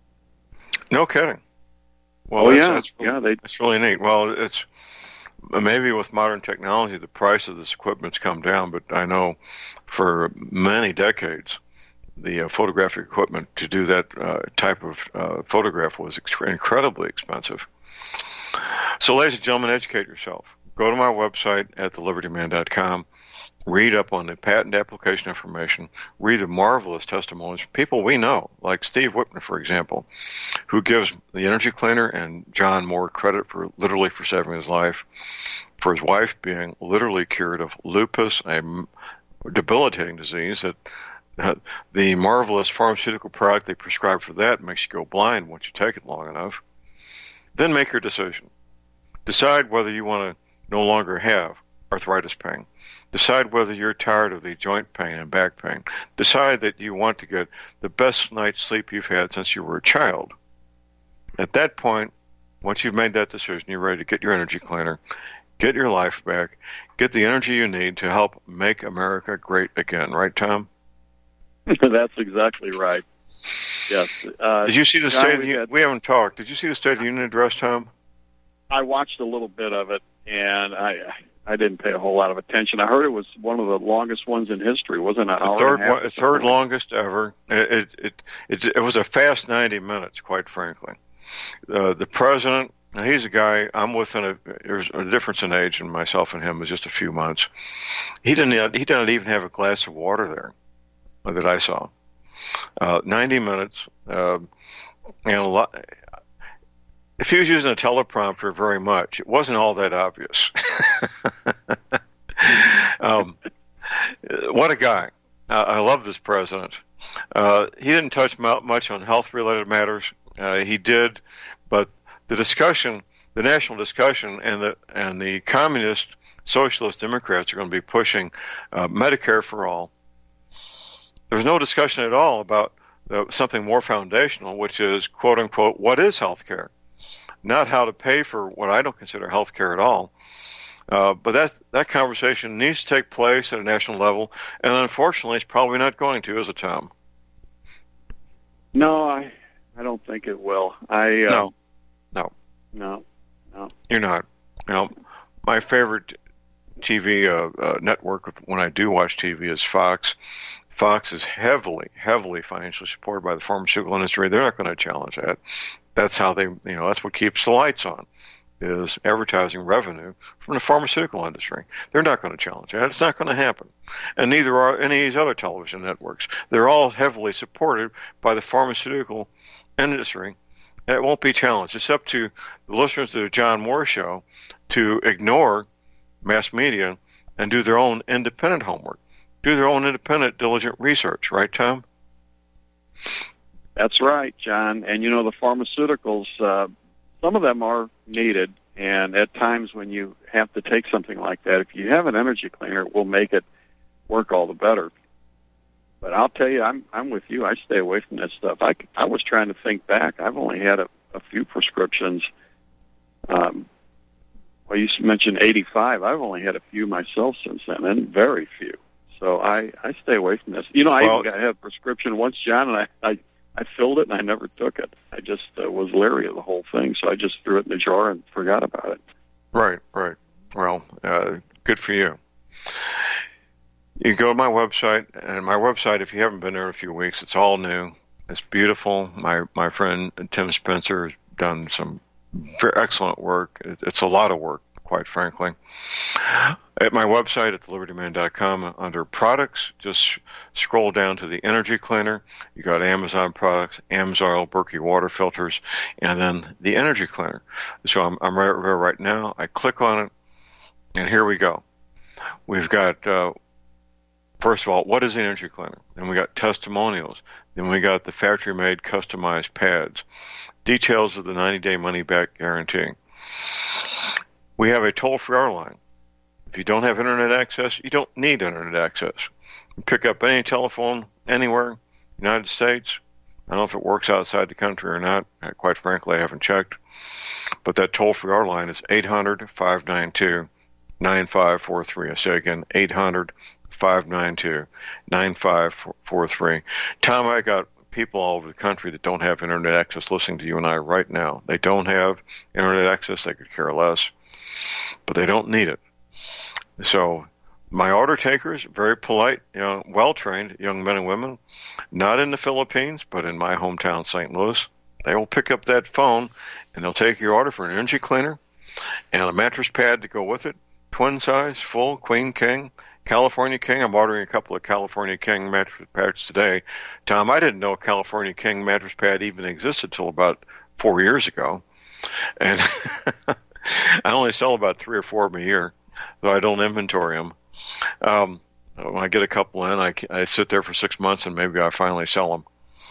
Speaker 2: No kidding. Well,
Speaker 11: oh,
Speaker 2: that's,
Speaker 11: yeah.
Speaker 2: that's, really,
Speaker 11: yeah, they...
Speaker 2: that's really neat. Well, it's maybe with modern technology, the price of this equipment's come down, but I know for many decades, the uh, photographic equipment to do that uh, type of uh, photograph was ex- incredibly expensive. So, ladies and gentlemen, educate yourself. Go to my website at the liberty man dot com. Read up on the patent application information. Read the marvelous testimonies from people we know, like Steve Whitman, for example, who gives the energy cleaner and John Moore credit for literally for saving his life, for his wife being literally cured of lupus, a debilitating disease that uh, the marvelous pharmaceutical product they prescribe for that makes you go blind once you take it long enough. Then make your decision. Decide whether you want to no longer have arthritis pain. Decide whether you're tired of the joint pain and back pain. Decide that you want to get the best night's sleep you've had since you were a child. At that point, once you've made that decision, you're ready to get your energy cleaner, get your life back, get the energy you need to help make America great again. Right, Tom?
Speaker 11: That's exactly right. Yes. Uh,
Speaker 2: Did you see the
Speaker 11: John,
Speaker 2: State of the
Speaker 11: we
Speaker 2: Union?
Speaker 11: had-
Speaker 2: We haven't talked. Did you see the State of the Union address, Tom?
Speaker 11: I watched a little bit of it, and I I didn't pay a whole lot of attention. I heard it was one of the longest ones in history. Wasn't it? An
Speaker 2: The
Speaker 11: hour
Speaker 2: third,
Speaker 11: and a half
Speaker 2: one,
Speaker 11: or
Speaker 2: third
Speaker 11: something?
Speaker 2: longest ever. It it, it it it was a fast ninety minutes, quite frankly. Uh, the president, he's a guy. I'm within a there's a difference in age, and myself and him was just a few months. He didn't he didn't even have a glass of water there that I saw. Uh, ninety minutes, uh, and a lot. if he was using a teleprompter very much, it wasn't all that obvious. um, what a guy. Uh, I love this president. Uh, he didn't touch much on health-related matters. Uh, he did, but the discussion, the national discussion, and the and the communist, socialist Democrats are going to be pushing uh, Medicare for all. There's no discussion at all about uh, something more foundational, which is, quote unquote, what is health care? Not how to pay for what I don't consider health care at all. Uh, but that that conversation needs to take place at a national level, and unfortunately, it's probably not going to, is it, Tom?
Speaker 11: No, I I don't think it will. I uh,
Speaker 2: no, no,
Speaker 11: no, no.
Speaker 2: You're not. You know, my favorite T V uh, uh, network when I do watch T V is Fox. Fox is heavily, heavily financially supported by the pharmaceutical industry. They're not going to challenge that. That's how they, you know, that's what keeps the lights on, is advertising revenue from the pharmaceutical industry. They're not going to challenge that. It's not going to happen. And neither are any of these other television networks. They're all heavily supported by the pharmaceutical industry. And it won't be challenged. It's up to the listeners to the John Moore Show to ignore mass media and do their own independent homework, do their own independent, diligent research. Right, Tom?
Speaker 11: That's right, John. And, you know, the pharmaceuticals, uh, some of them are needed. And at times when you have to take something like that, if you have an energy cleaner, it will make it work all the better. But I'll tell you, I'm I'm with you. I stay away from that stuff. I, I was trying to think back. I've only had a, a few prescriptions. Um, well, you mentioned eighty-five. I've only had a few myself since then, and very few. So I, I stay away from this. You know, I
Speaker 2: well,
Speaker 11: even got, had a prescription once, John, and I, I, I filled it, and I never took it. I just uh, was leery of the whole thing, so I just threw it in the jar and forgot about it.
Speaker 2: Right, right. Well, uh, good for you. You go to my website, and my website, if you haven't been there in a few weeks, it's all new. It's beautiful. My my friend Tim Spencer has done some very excellent work. It's a lot of work, quite frankly. At my website at the liberty man dot com, under products, just scroll down to the energy cleaner. You got Amazon products, Amsoil, Berkey water filters, and then the energy cleaner. So I'm, I'm right there right now. I click on it, and here we go. We've got, uh, first of all, what is the energy cleaner? Then we got testimonials. Then we got the factory-made customized pads. Details of the ninety-day money-back guarantee. We have a toll-free R line. If you don't have internet access, you don't need internet access. You pick up any telephone anywhere, United States. I don't know if it works outside the country or not. Quite frankly, I haven't checked. But that toll-free R line is eight hundred, five nine two, nine five four three. I say again, eight hundred, five nine two, nine five four three. Tom, I got people all over the country that don't have internet access listening to you and I right now. They don't have internet access. They could care less. But they don't need it. So my order takers, very polite, you know, well-trained young men and women, not in the Philippines, but in my hometown, Saint Louis, they will pick up that phone and they'll take your order for an energy cleaner and a mattress pad to go with it, twin size, full, queen, king, California King. I'm ordering a couple of California King mattress pads today. Tom, I didn't know a California King mattress pad even existed till about four years ago. And I only sell about three or four of them a year, though I don't inventory them. Um, when I get a couple in, I, I sit there for six months and maybe I finally sell them.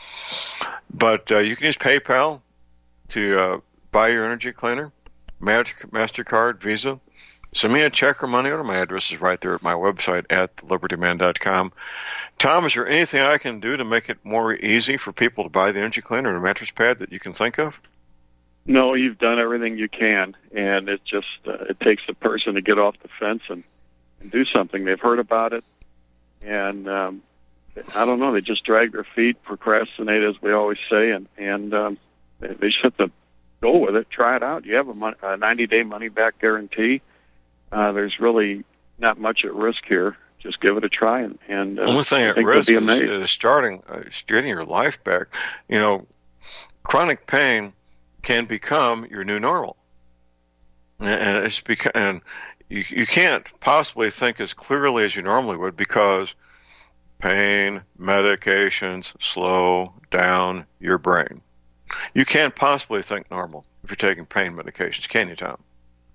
Speaker 2: But uh, you can use PayPal to uh, buy your energy cleaner, MasterCard, Visa. Send me a check or money order. My address is right there at my website at the liberty man dot com. Tom, is there anything I can do to make it more easy for people to buy the energy cleaner and a mattress pad that you can think of?
Speaker 11: No, you've done everything you can, and it just uh, it takes the person to get off the fence and, and do something. They've heard about it, and um, I don't know, they just drag their feet, procrastinate, as we always say, and, and um, they, they just have to go with it, try it out. You have a, mon- a ninety-day money-back guarantee. Uh, there's really not much at risk here. Just give it a try, and, and uh,
Speaker 2: the only thing at risk is, is starting, uh, getting your life back. You know, chronic pain can become your new normal, and it's beca- and you you can't possibly think as clearly as you normally would because pain medications slow down your brain. You can't possibly think normal if you're taking pain medications, can you, Tom?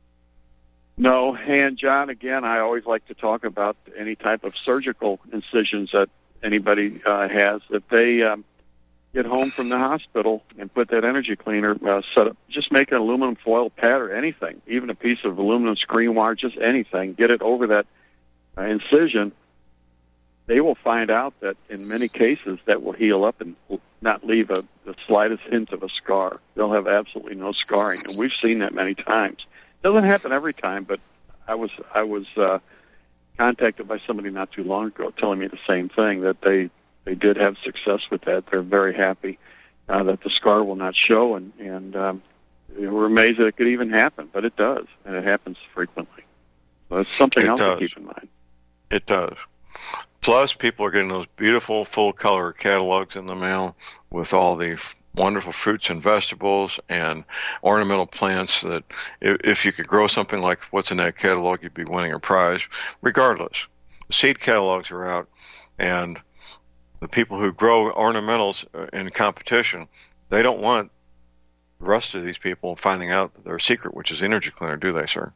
Speaker 11: No, and John, again, I always like to talk about any type of surgical incisions that anybody uh, has. If they um, get home from the hospital and put that energy cleaner, uh, set up, just make an aluminum foil pad or anything, even a piece of aluminum screen wire, just anything, get it over that uh, incision, they will find out that in many cases that will heal up and will not leave a, the slightest hint of a scar. They'll have absolutely no scarring, and we've seen that many times. Doesn't happen every time, but I was I was uh, contacted by somebody not too long ago telling me the same thing, that they, they did have success with that. They're very happy uh, that the scar will not show, and, and um, we're amazed that it could even happen, but it does, and it happens frequently. So it's something
Speaker 2: it
Speaker 11: else
Speaker 2: does.
Speaker 11: to keep in mind.
Speaker 2: It does. Plus, people are getting those beautiful full-color catalogs in the mail with all the f- wonderful fruits and vegetables and ornamental plants that if, if you could grow something like what's in that catalog, you'd be winning a prize. Regardless, the seed catalogs are out, and the people who grow ornamentals in competition, they don't want the rest of these people finding out their secret, which is energy cleaner, do they, sir?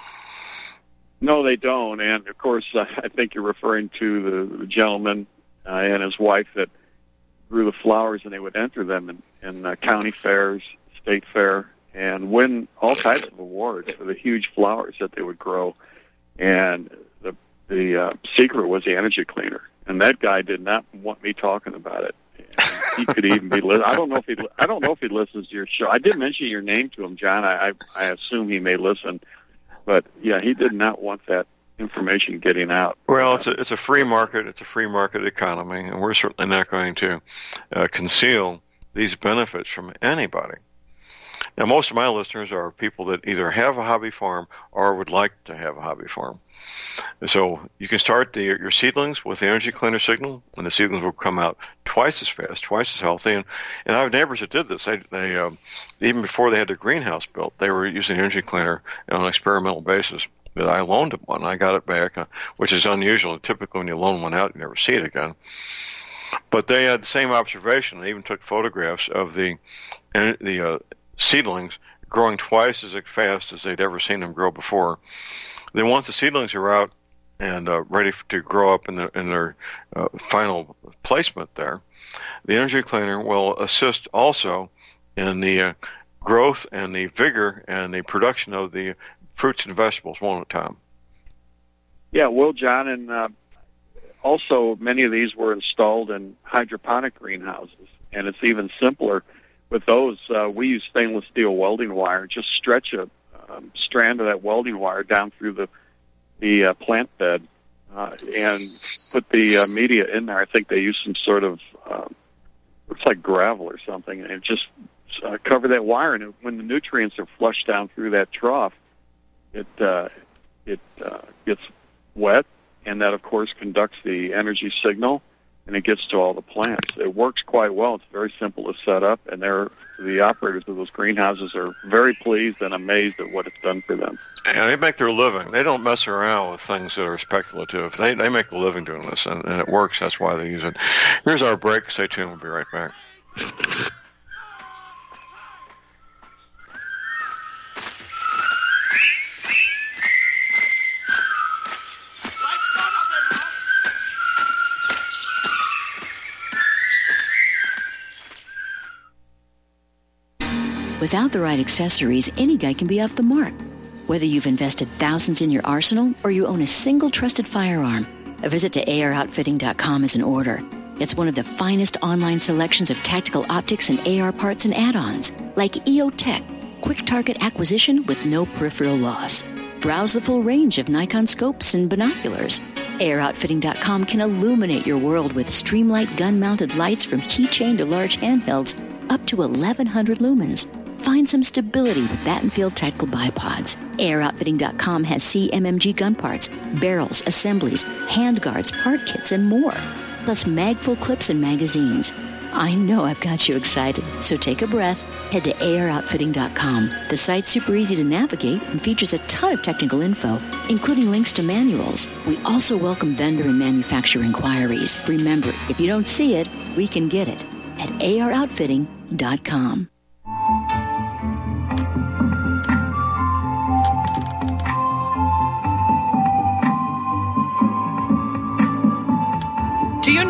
Speaker 11: No, they don't. And, of course, uh, I think you're referring to the, the gentleman uh, and his wife that grew the flowers, and they would enter them in, in uh, county fairs, state fair, and win all types of awards for the huge flowers that they would grow. And the the uh, secret was the energy cleaner. And that guy did not want me talking about it. And he could even be. Li- I don't know if he. I don't know if he listens to your show. I did mention your name to him, John. I I, I assume he may listen. But, yeah, he did not want that information getting out.
Speaker 2: Well, it's a, it's a free market. It's a free market economy, and we're certainly not going to uh, conceal these benefits from anybody. Now, most of my listeners are people that either have a hobby farm or would like to have a hobby farm. So you can start the, your seedlings with the energy cleaner signal, and the seedlings will come out twice as fast, twice as healthy. And, and I have neighbors that did this. They, they um, even before they had their greenhouse built, they were using the energy cleaner on an experimental basis. That I loaned them one. I got it back, uh, which is unusual. Typically, when you loan one out, you never see it again. But they had the same observation. They even took photographs of the the uh, seedlings growing twice as fast as they'd ever seen them grow before. Then once the seedlings are out and uh, ready to grow up in, the, in their uh, final placement there, the energy cleaner will assist also in the uh, growth and the vigor and the production of the fruits and vegetables, won't it, Tom?
Speaker 11: Yeah, well, John, and uh, also many of these were installed in hydroponic greenhouses, and it's even simpler with those. Uh, we use stainless steel welding wire. Just stretch a um, strand of that welding wire down through the the uh, plant bed uh, and put the uh, media in there. I think they use some sort of uh, looks like gravel or something, and just uh, cover that wire. And when the nutrients are flushed down through that trough, it uh, it uh, gets wet, and that, of course, conducts the energy signal, and it gets to all the plants. It works quite well. It's very simple to set up, and they're, the operators of those greenhouses are very pleased and amazed at what it's done for them.
Speaker 2: And they make their living. They don't mess around with things that are speculative. They they make a living doing this, and, and it works. That's why they use it. Here's our break. Stay tuned. We'll be right back.
Speaker 12: Without the right accessories, any guy can be off the mark. Whether you've invested thousands in your arsenal or you own a single trusted firearm, a visit to A R outfitting dot com is in order. It's one of the finest online selections of tactical optics and A R parts and add-ons, like E O Tech, quick target acquisition with no peripheral loss. Browse the full range of Nikon scopes and binoculars. A R outfitting dot com can illuminate your world with Streamlight gun-mounted lights from keychain to large handhelds up to eleven hundred lumens. Find some stability with Battenfield Tactical Bipods. A R outfitting dot com has C M M G gun parts, barrels, assemblies, handguards, part kits, and more. Plus mag-full clips and magazines. I know I've got you excited, so take a breath. Head to A R outfitting dot com. The site's super easy to navigate and features a ton of technical info, including links to manuals. We also welcome vendor and manufacturer inquiries. Remember, if you don't see it, we can get it at A R outfitting dot com.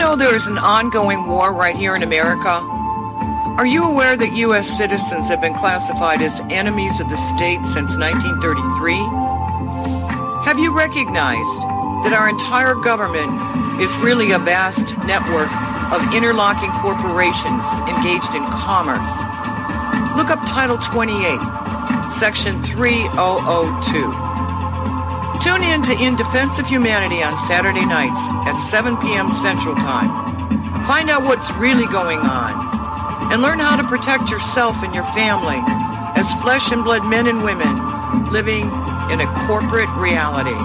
Speaker 13: know there is an ongoing war right here in America? Are you aware that U S citizens have been classified as enemies of the state since nineteen thirty-three? Have you recognized that our entire government is really a vast network of interlocking corporations engaged in commerce? Look up Title twenty-eight, Section three thousand two. Tune in to In Defense of Humanity on Saturday nights at seven p.m. Central Time. Find out what's really going on and learn how to protect yourself and your family as flesh and blood men and women living in a corporate reality.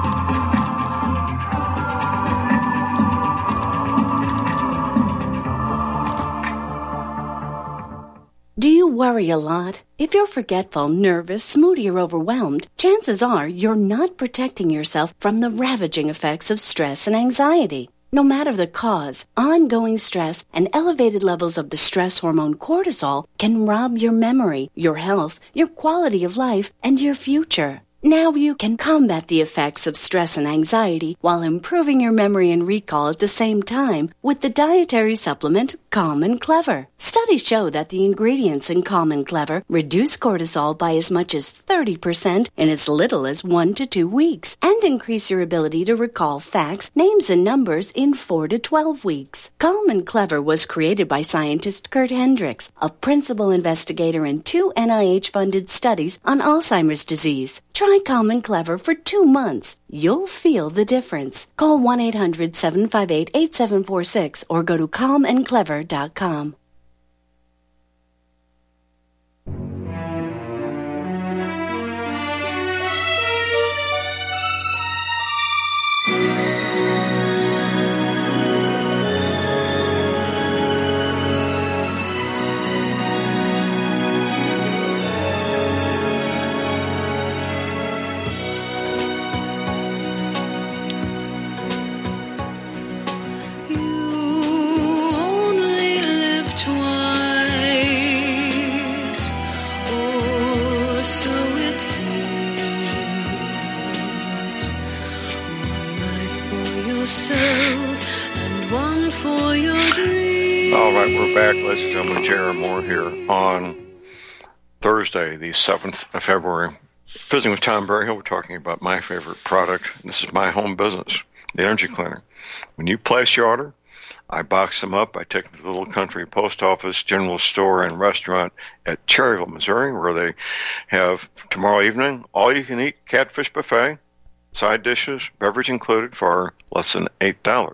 Speaker 14: Do you worry a lot? If you're forgetful, nervous, moody, or overwhelmed, chances are you're not protecting yourself from the ravaging effects of stress and anxiety. No matter the cause, ongoing stress and elevated levels of the stress hormone cortisol can rob your memory, your health, your quality of life, and your future. Now you can combat the effects of stress and anxiety while improving your memory and recall at the same time with the dietary supplement Calm and Clever. Studies show that the ingredients in Calm and Clever reduce cortisol by as much as thirty percent in as little as one to two weeks and increase your ability to recall facts, names, and numbers in four to twelve weeks. Calm and Clever was created by scientist Kurt Hendricks, a principal investigator in two N I H-funded studies on Alzheimer's disease. Try Calm and Clever for two months. You'll feel the difference. Call one eight hundred seven five eight eight seven four six or go to calm and clever dot com.
Speaker 2: All right, we're back, ladies and gentlemen. J R Moore here on Thursday, the seventh of February. Visiting with Tom Berryhill, we're talking about my favorite product. This is my home business, the Energy Cleaner. When you place your order, I box them up. I take them to the Little Country Post Office, general store, and restaurant at Cherryville, Missouri, where they have tomorrow evening all-you-can-eat catfish buffet, side dishes, beverage included for less than eight dollars.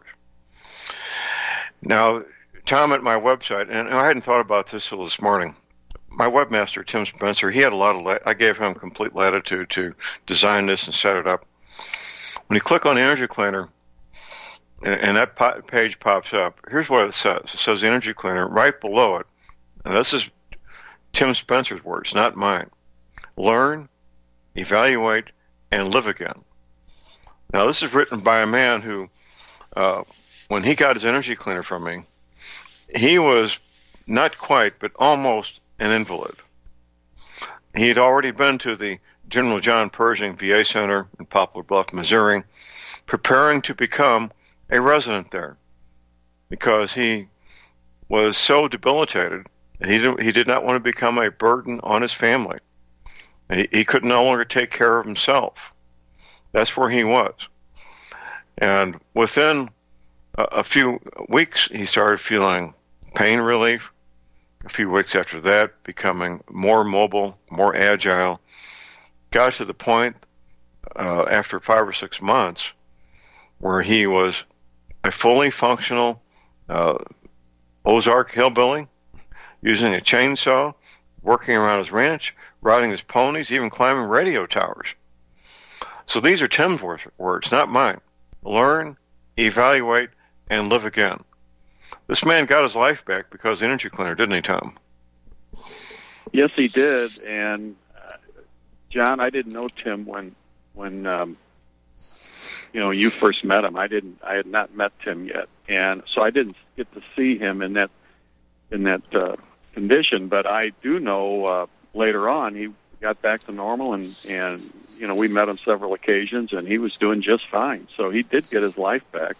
Speaker 2: Now, Tom, at my website, and I hadn't thought about this till this morning, my webmaster, Tim Spencer, he had a lot of, la- I gave him complete latitude to design this and set it up. When you click on the Energy Cleaner, and, and that po- page pops up, here's what it says. It says the Energy Cleaner. Right below it, and this is Tim Spencer's words, not mine. Learn, evaluate, and live again. Now, this is written by a man who, uh, when he got his Energy Cleaner from me, he was not quite, but almost an invalid. He had already been to the General John Pershing V A Center in Poplar Bluff, Missouri, preparing to become a resident there because he was so debilitated and he didn't, he did not want to become a burden on his family. He, he could no longer take care of himself. That's where he was. And within a, a few weeks, he started feeling pain relief. A few weeks after that, becoming more mobile, more agile. Got to the point uh, after five or six months where he was a fully functional uh, Ozark hillbilly, using a chainsaw, working around his ranch, riding his ponies, even climbing radio towers. So these are Tim's words, not mine. Learn, evaluate, and live again. This man got his life back because of the Energy Cleaner, didn't he, Tom?
Speaker 11: Yes, he did. And uh, John, I didn't know Tim when when um, you know you first met him. I didn't. I had not met Tim yet, and so I didn't get to see him in that in that uh, condition. But I do know uh, later on he got back to normal, and and you know we met on several occasions, and he was doing just fine. So he did get his life back.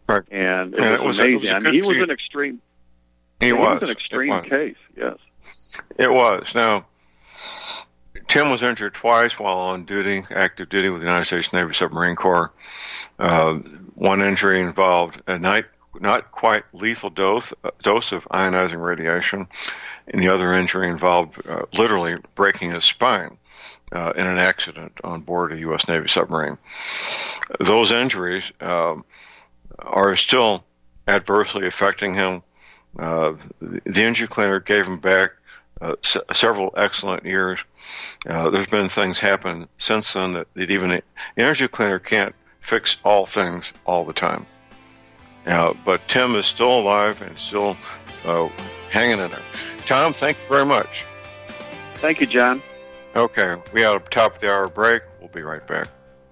Speaker 2: Right.
Speaker 11: And it
Speaker 2: and
Speaker 11: was,
Speaker 2: it was
Speaker 11: amazing.
Speaker 2: It was
Speaker 11: I mean, he was
Speaker 2: season.
Speaker 11: an extreme.
Speaker 2: He,
Speaker 11: he
Speaker 2: was.
Speaker 11: was an extreme
Speaker 2: was.
Speaker 11: case. Yes.
Speaker 2: It was. Now, Tim was injured twice while on duty, active duty with the United States Navy Submarine Corps. Uh, one injury involved a night, not quite lethal dose, uh, dose of ionizing radiation, and the other injury involved uh, literally breaking his spine uh, in an accident on board a U S Navy submarine. Those injuries uh, are still adversely affecting him. Uh, the, the injury clinic gave him back uh, s- several excellent years. Uh, there's been things happen since then that, that even the energy cleaner can't fix all things all the time. Uh, but Tim is still alive and still uh, hanging in there. Tom, thank you very much.
Speaker 11: Thank you, John.
Speaker 2: Okay, we have a top of the hour break. We'll be right back.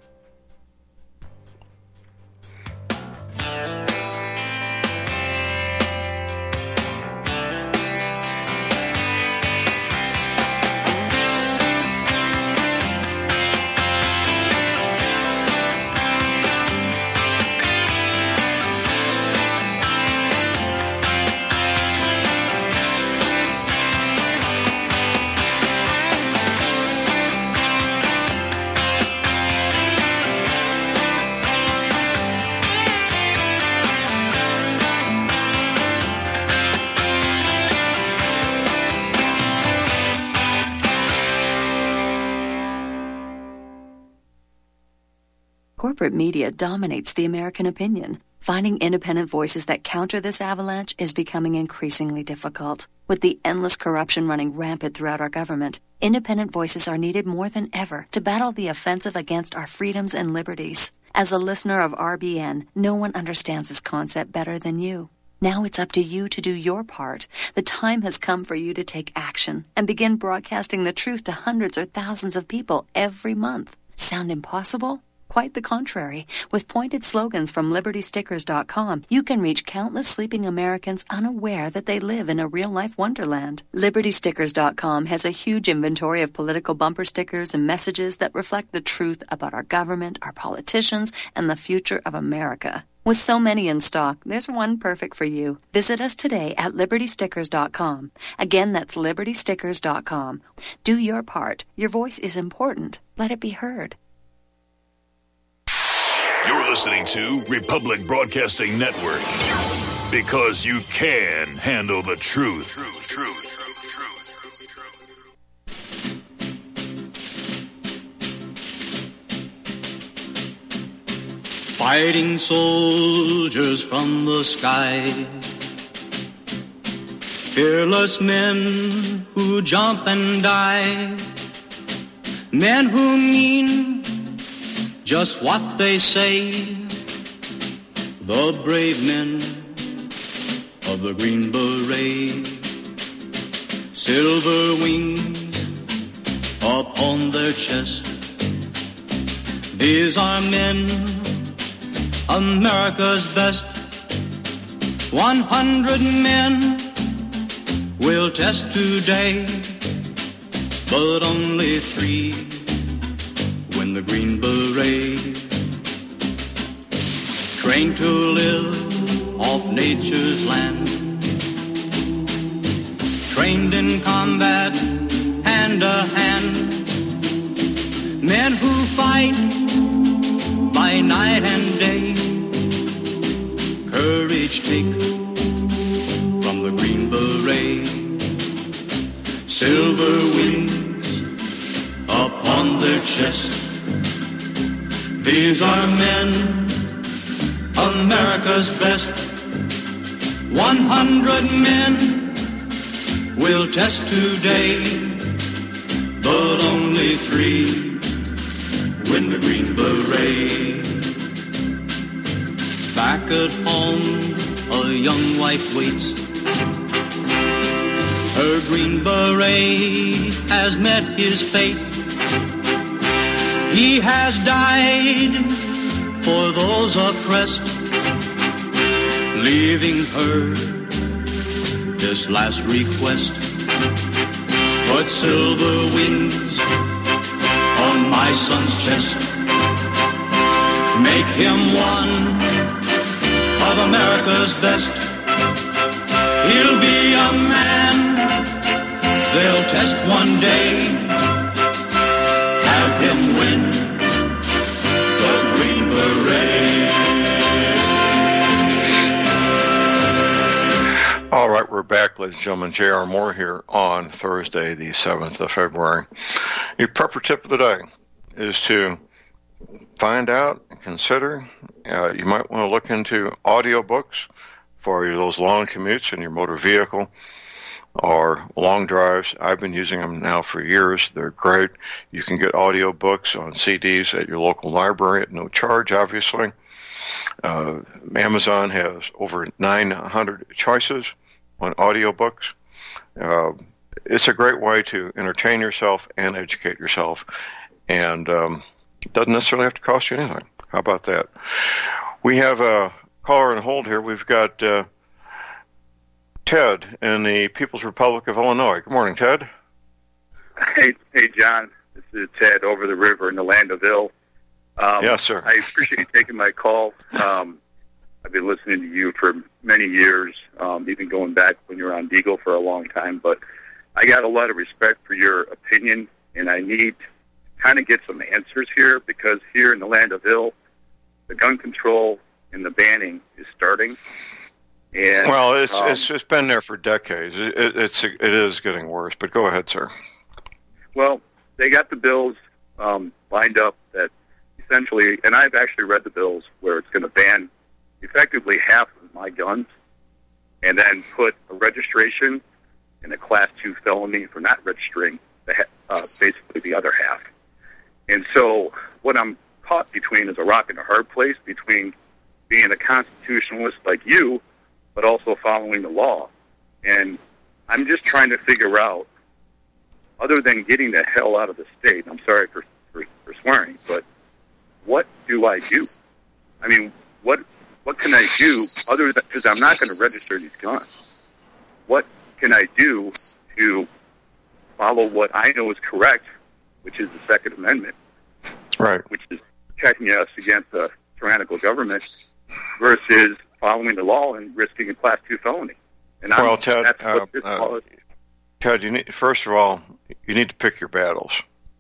Speaker 15: Corporate media dominates the American opinion. Finding independent voices that counter this avalanche is becoming increasingly difficult. With the endless corruption running rampant throughout our government, independent voices are needed more than ever to battle the offensive against our freedoms and liberties. As a listener of R B N, no one understands this concept better than you. Now it's up to you to do your part. The time has come for you to take action and begin broadcasting the truth to hundreds or thousands of people every month. Sound impossible? Quite the contrary. With pointed slogans from Liberty Stickers dot com, you can reach countless sleeping Americans unaware that they live in a real-life wonderland. Liberty Stickers dot com has a huge inventory of political bumper stickers and messages that reflect the truth about our government, our politicians, and the future of America. With so many in stock, there's one perfect for you. Visit us today at Liberty Stickers dot com. Again, that's Liberty Stickers dot com. Do your part. Your voice is important. Let it be heard.
Speaker 16: You're listening to Republic Broadcasting Network, because you can handle the truth. Truth, truth,
Speaker 17: Fighting soldiers from the sky, fearless men who jump and die, men who mean just what they say, the brave men of the Green Beret, silver wings upon their chest. These are men, America's best. One hundred men will test today, but only three win the Green Beret. Trained to live off nature's land, trained in combat hand to hand, men who fight by night and day, courage take from the Green Beret, silver wings upon their chest. These are men, America's best. One hundred men will test today, but only three win the Green Beret. Back at home, a young wife waits. Her Green Beret has met his fate. He has died for those oppressed, leaving her this last request. Put silver wings on my son's chest, make him one of America's best. He'll be a man they'll test one day. Have him win the Green Beret.
Speaker 2: All right, we're back, ladies and gentlemen. J R. Moore here on Thursday, the seventh of February. Your prepper tip of the day is to find out and consider. Uh, you might want to look into audiobooks for those long commutes in your motor vehicle or long drives. I've been using them now for years. They're great. You can get audiobooks on C Ds at your local library at no charge, obviously. Uh, Amazon has over nine hundred choices on audiobooks. Uh, it's a great way to entertain yourself and educate yourself, and um, it doesn't necessarily have to cost you anything. How about that? We have a caller on hold here. We've got uh, Ted in the People's Republic of Illinois. Good morning, Ted.
Speaker 18: Hey, hey, John. This is Ted over the river in the land of ill. Um,
Speaker 2: yes, sir.
Speaker 18: I appreciate you taking my call. Um, I've been listening to you for many years, um, even going back when you were on Deagle for a long time. But I got a lot of respect for your opinion, and I need to kind of get some answers here, because here in the land of ill, the gun control and the banning is starting. And,
Speaker 2: well, it's,
Speaker 18: um,
Speaker 2: it's it's been there for decades. It, it, it's it is getting worse. But go ahead, sir.
Speaker 18: Well, they got the bills um, lined up that essentially, and I've actually read the bills where it's going to ban effectively half of my guns, and then put a registration and a class two felony for not registering the ha- uh, basically the other half. And so what I'm caught between is a rock and a hard place, between being a constitutionalist like you, but also following the law. And I'm just trying to figure out, other than getting the hell out of the state, I'm sorry for, for, for swearing, but what do I do? I mean, what what can I do other than, because I'm not going to register these guns. What can I do to follow what I know is correct, which is the Second Amendment,
Speaker 2: right?
Speaker 18: Which is protecting us against a tyrannical government, versus following the law and risking a class two felony. And
Speaker 2: well,
Speaker 18: I'm,
Speaker 2: Ted,
Speaker 18: that's
Speaker 2: uh,
Speaker 18: what this
Speaker 2: uh,
Speaker 18: law is.
Speaker 2: Ted, you need, first of all, you need to pick your battles.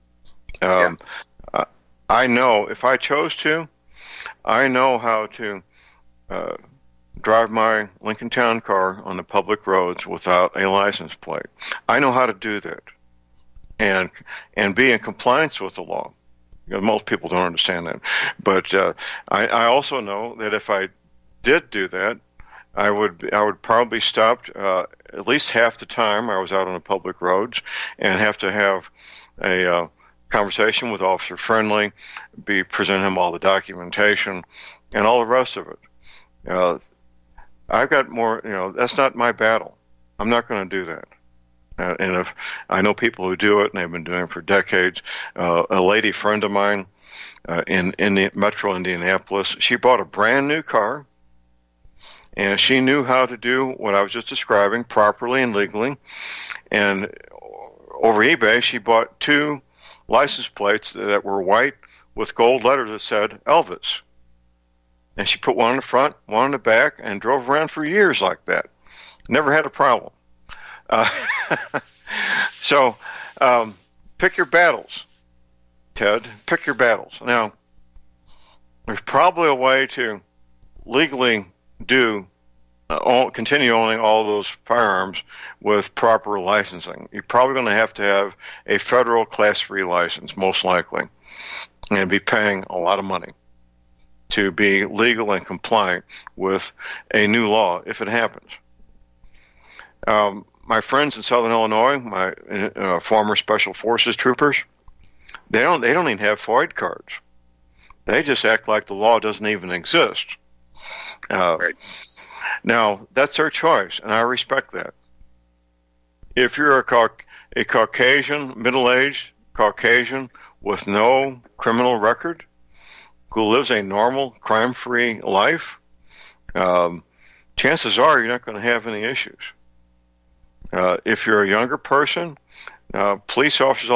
Speaker 2: Um, yeah. I know if I chose to, I know how to uh, drive my Lincoln Town car on the public roads without a license plate. I know how to do that, and and be in compliance with the law. You know, most people don't understand that, but uh, I, I also know that if I did do that, I would I would probably be stopped uh, at least half the time I was out on the public roads, and have to have a uh, conversation with Officer Friendly, be present him all the documentation, and all the rest of it. Uh, I've got more. You know, that's not my battle. I'm not going to do that. Uh, and if I know people who do it, and they've been doing it for decades. Uh, a lady friend of mine uh, in in the Metro Indianapolis, she bought a brand new car. And she knew how to do what I was just describing properly and legally. And over eBay, she bought two license plates that were white with gold letters that said Elvis. And she put one on the front, one on the back, and drove around for years like that. Never had a problem. Uh, so um, pick your battles, Ted. Pick your battles. Now, there's probably a way to legally do uh, all, continue owning all those firearms with proper licensing. You're probably going to have to have a federal class three license, most likely, and be paying a lot of money to be legal and compliant with a new law if it happens. Um, my friends in Southern Illinois, my uh, former Special Forces troopers, they don't they don't even have FOID cards. They just act like the law doesn't even exist. Uh,
Speaker 18: right.
Speaker 2: Now, that's their choice, and I respect that. If you're a, ca- a Caucasian, middle-aged Caucasian with no criminal record, who lives a normal, crime-free life, um, chances are you're not going to have any issues. Uh, if you're a younger person, uh, police officers